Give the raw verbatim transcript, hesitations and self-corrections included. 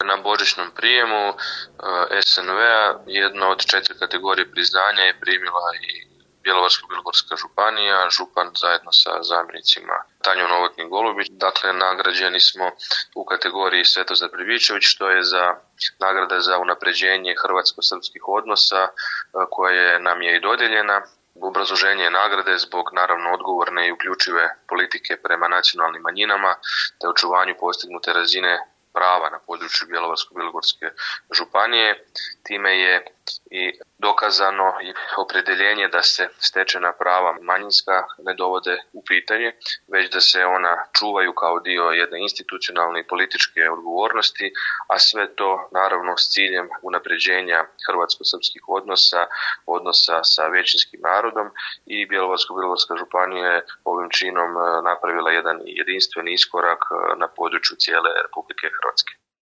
na božićnom prijemu S N V-a jedno od četiri kategorije priznanja je primila i Bjelovarsko-bilogorska županija, župan zajedno sa zamjenicima Tanjom Novotny-Golubić. Dakle, nagrađeni smo u kategoriji Svetozar Pribičević, što je za nagrada za unapređenje hrvatsko-srpskih odnosa koja nam je i dodijeljena. Obrazloženje nagrade zbog naravno odgovorne i uključive politike prema nacionalnim manjinama te očuvanju postignute razine prava na području Bjelovarsko-bilogorske županije. Time je i dokazano i opredjeljenje da se stečena prava manjinska ne dovode u pitanje, već da se ona čuvaju kao dio jedne institucionalne i političke odgovornosti, a sve to naravno s ciljem unapređenja hrvatsko-srpskih odnosa, odnosa sa većinskim narodom, i Bjelovarsko-bilogorska županija je ovim činom napravila jedan jedinstveni iskorak na području cijele Republike Hrvatske.